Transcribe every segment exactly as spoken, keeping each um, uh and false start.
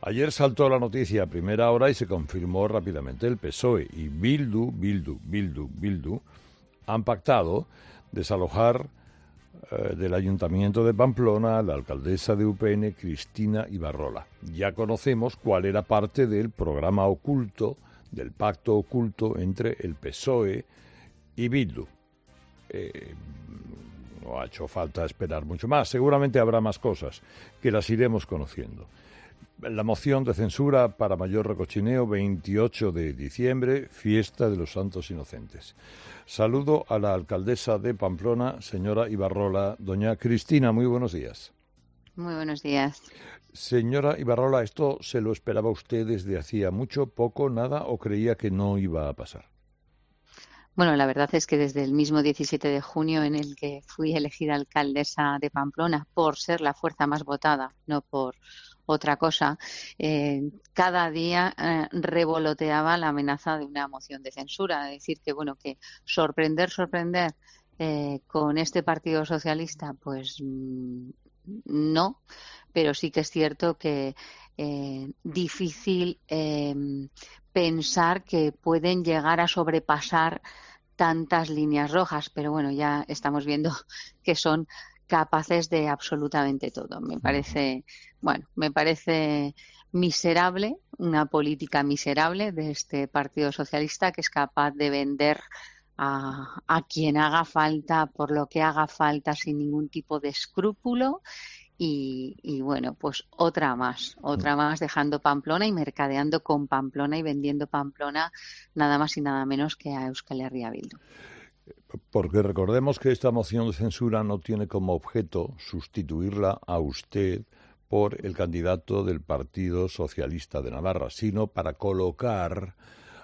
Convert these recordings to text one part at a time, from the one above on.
Ayer saltó la noticia a primera hora y se confirmó rápidamente. El P S O E y Bildu, Bildu, Bildu, Bildu han pactado desalojar eh, del Ayuntamiento de Pamplona a la alcaldesa de U P N, Cristina Ibarrola. Ya conocemos cuál era parte del programa oculto, del pacto oculto entre el P S O E y Bildu. Eh, no ha hecho falta esperar mucho más. Seguramente habrá más cosas que las iremos conociendo. La moción de censura para mayor recochineo, veintiocho de diciembre, fiesta de los Santos Inocentes. Saludo a la alcaldesa de Pamplona, señora Ibarrola. Doña Cristina, muy buenos días. Muy buenos días. Señora Ibarrola, ¿esto se lo esperaba usted desde hacía mucho, poco, nada, o creía que no iba a pasar? Bueno, la verdad es que desde el mismo diecisiete de junio, en el que fui elegida alcaldesa de Pamplona por ser la fuerza más votada, no por otra cosa, eh, cada día eh, revoloteaba la amenaza de una moción de censura. Es decir, que bueno, que sorprender, sorprender eh, con este Partido Socialista, pues mmm, no, pero sí que es cierto que eh, difícil eh, pensar que pueden llegar a sobrepasar tantas líneas rojas, pero bueno, ya estamos viendo que son capaces de absolutamente todo. Me parece, bueno, me parece miserable, una política miserable de este Partido Socialista que es capaz de vender a, a quien haga falta, por lo que haga falta, sin ningún tipo de escrúpulo. Y, y bueno, pues otra más, otra más dejando Pamplona y mercadeando con Pamplona y vendiendo Pamplona nada más y nada menos que a Euskal Herria Bildu. Porque recordemos que esta moción de censura no tiene como objeto sustituirla a usted por el candidato del Partido Socialista de Navarra, sino para colocar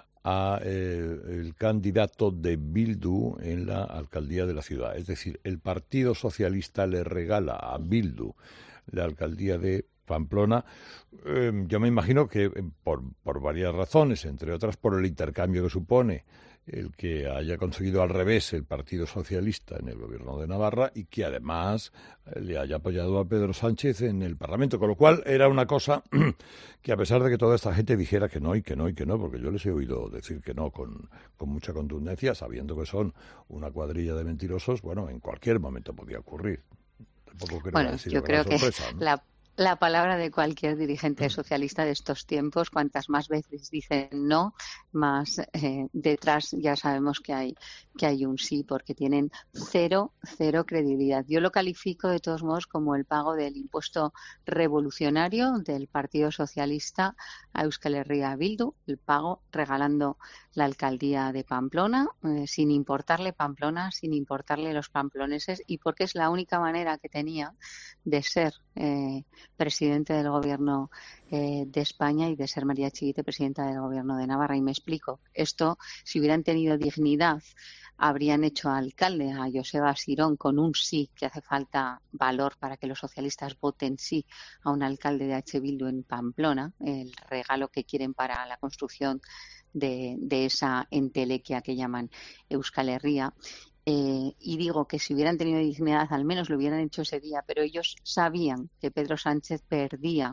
a eh, el candidato de Bildu en la alcaldía de la ciudad. Es decir, el Partido Socialista le regala a Bildu la alcaldía de Pamplona. Eh, yo me imagino que eh, por, por varias razones, entre otras por el intercambio que supone el que haya conseguido al revés el Partido Socialista en el gobierno de Navarra y que además le haya apoyado a Pedro Sánchez en el Parlamento, con lo cual era una cosa que a pesar de que toda esta gente dijera que no y que no y que no, porque yo les he oído decir que no con, con mucha contundencia, sabiendo que son una cuadrilla de mentirosos, bueno, en cualquier momento podía ocurrir. Tampoco creo bueno, que yo creo sorpresa, que ¿no? la La palabra de cualquier dirigente socialista de estos tiempos, cuantas más veces dicen no, más eh, detrás ya sabemos que hay que hay un sí, porque tienen cero, cero credibilidad. Yo lo califico de todos modos como el pago del impuesto revolucionario del Partido Socialista a Euskal Herria Bildu, el pago regalando la alcaldía de Pamplona, eh, sin importarle Pamplona, sin importarle los pamploneses, y porque es la única manera que tenía de ser eh, presidente del gobierno eh, de España y de ser María Chivite presidenta del gobierno de Navarra. Y me explico, esto, si hubieran tenido dignidad, habrían hecho alcalde a Joseba Sirón con un sí, que hace falta valor para que los socialistas voten sí a un alcalde de H. Bildu en Pamplona, el regalo que quieren para la construcción de, de esa entelequia que llaman Euskal Herria. Eh, y digo que si hubieran tenido dignidad al menos lo hubieran hecho ese día, pero ellos sabían que Pedro Sánchez perdía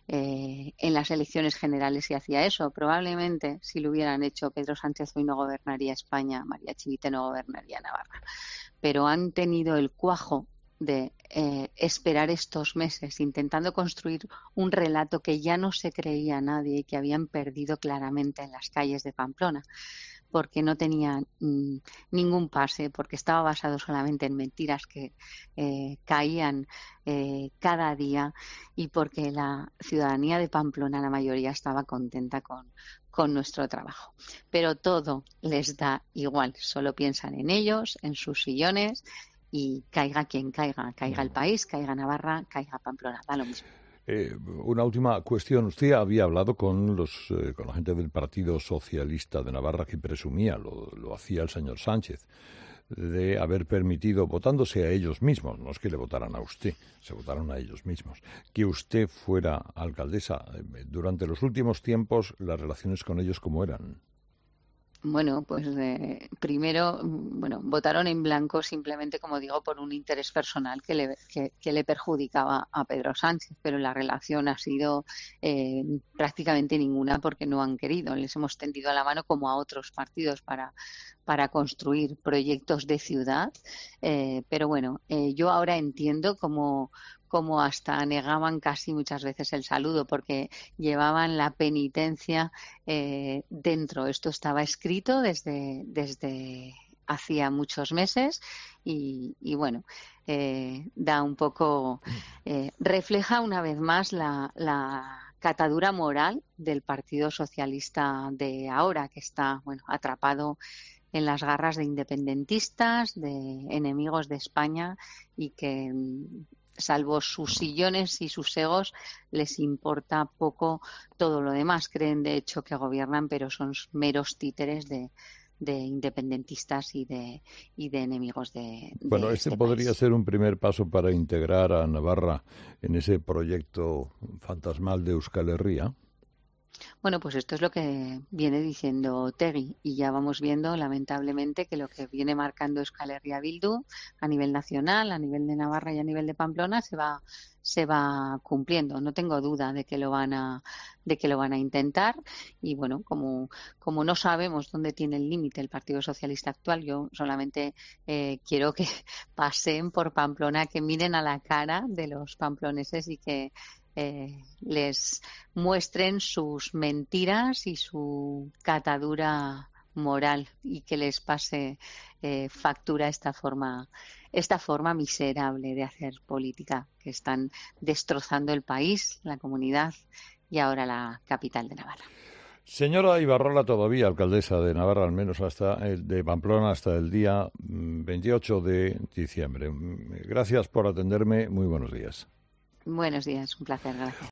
eh, en las elecciones generales si hacía eso. Probablemente si lo hubieran hecho Pedro Sánchez hoy no gobernaría España, María Chivite no gobernaría Navarra, pero han tenido el cuajo de eh, esperar estos meses intentando construir un relato que ya no se creía nadie y que habían perdido claramente en las calles de Pamplona, porque no tenía mmm, ningún pase, porque estaba basado solamente en mentiras que eh, caían eh, cada día y porque la ciudadanía de Pamplona, la mayoría, estaba contenta con, con nuestro trabajo. Pero todo les da igual, solo piensan en ellos, en sus sillones y caiga quien caiga, caiga el país, caiga Navarra, caiga Pamplona, da lo mismo. Eh, una última cuestión. Usted había hablado con los eh, con la gente del Partido Socialista de Navarra que presumía, lo, lo hacía el señor Sánchez, de haber permitido, votándose a ellos mismos, no es que le votaran a usted, se votaron a ellos mismos, que usted fuera alcaldesa. Durante los últimos tiempos, las relaciones con ellos, ¿cómo eran? Bueno, pues eh, primero, mm, bueno, votaron en blanco simplemente, como digo, por un interés personal que le, que, que le perjudicaba a Pedro Sánchez, pero la relación ha sido eh, prácticamente ninguna porque no han querido. Les hemos tendido la mano como a otros partidos para, para construir proyectos de ciudad, eh, pero bueno, eh, yo ahora entiendo cómo como hasta negaban casi muchas veces el saludo porque llevaban la penitencia eh, dentro. Esto estaba escrito desde, desde hacía muchos meses y, y bueno, eh, da un poco, eh, refleja una vez más la, la catadura moral del Partido Socialista de ahora, que está, bueno, atrapado en las garras de independentistas, de enemigos de España y que salvo sus sillones y sus egos, les importa poco todo lo demás. Creen, de hecho, que gobiernan, pero son meros títeres de, de independentistas y de, y de enemigos de, Bueno, de este este podría país. ser un primer paso para integrar a Navarra en ese proyecto fantasmal de Euskal Herria. Bueno, pues esto es lo que viene diciendo Otegi y ya vamos viendo, lamentablemente, que lo que viene marcando Euskal Herria Bildu a nivel nacional, a nivel de Navarra y a nivel de Pamplona se va se va cumpliendo. No tengo duda de que lo van a de que lo van a intentar y bueno, como como no sabemos dónde tiene el límite el Partido Socialista actual, yo solamente eh, quiero que pasen por Pamplona, que miren a la cara de los pamploneses y que eh, les muestren sus mentiras y su catadura moral y que les pase eh, factura esta forma esta forma miserable de hacer política que están destrozando el país, la comunidad y ahora la capital de Navarra. Señora Ibarrola, todavía alcaldesa de Navarra, al menos hasta el de Pamplona, hasta el día veintiocho de diciembre. Gracias por atenderme. Muy buenos días. Buenos días, un placer, gracias.